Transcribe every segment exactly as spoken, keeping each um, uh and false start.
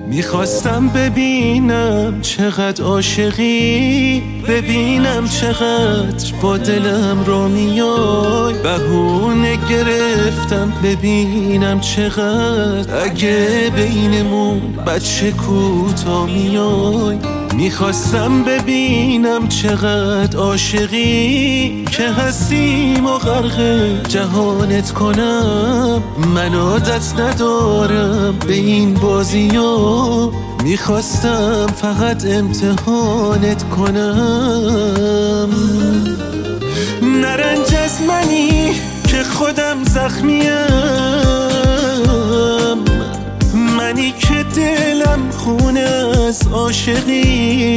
میخواستم ببینم چقدر عاشقی، ببینم چقدر با دلم رو میای. بهونه گرفتم ببینم چقدر اگه بینمون بچه کوتا میای. میخواستم ببینم چقدر عاشقی که هستیم و غرق جهانت کنم. من عادت ندارم به این بازی‌ها، میخواستم فقط امتحانت کنم. نرنج از منی که خودم زخمیم، منی که دلم خونه از عاشقی.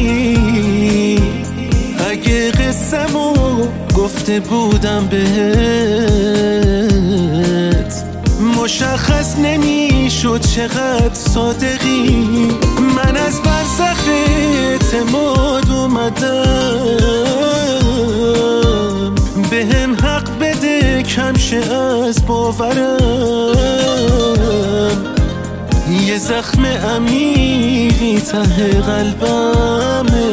اگه قصه‌مو گفته بودم بهت، مشخص نمیشد چقدر صادقی. من از برزخ اعتماد اومدم، بهم حق بده کم شه از باورم. یه زخم عمیقی ته قلبمه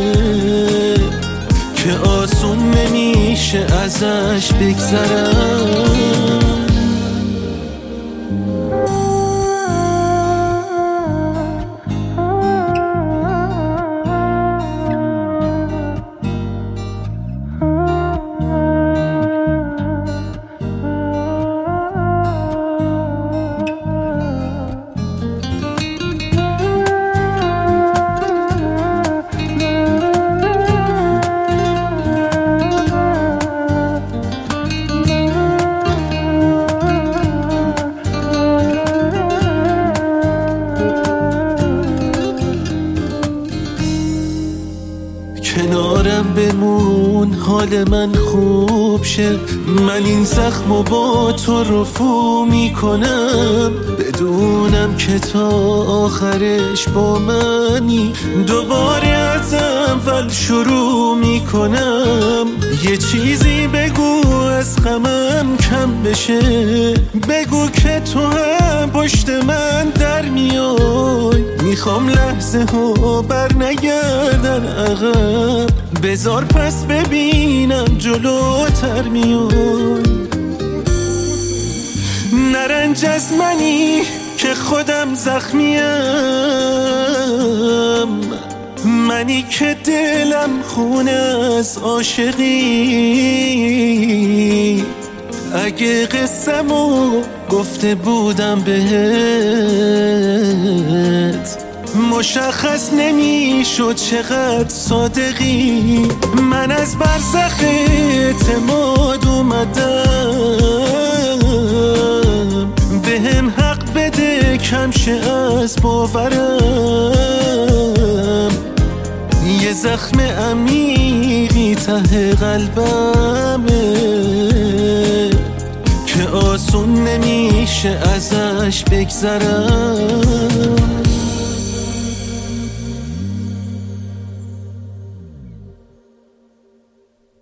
که آسون نمیشه ازش بگذرم. کنارم بمون حال من خوب شه، من این زخمو با تو رفو میکنم. بدونم که تا آخرش با منی، دوباره از اول شروع میکنم. یه چیزی بگو از غمم کم بشه، بگو که تو هم پشت من در میای. میخوام لحظه ها بر نگردن عقب، بذار پس ببینم جلوتر میای. نرنج از منی که خودم زخمیم، منی که دلم خونه از عاشقی. اگه قصه‌مو گفته بودم بهت، مشخص نمیشد چقدر صادقی. من از برزخ اعتماد اومدم، بهم حق بده کم شه از باورم. یه زخم عمیقی ته قلبمه که آسون نمیشه ازش بگذرم.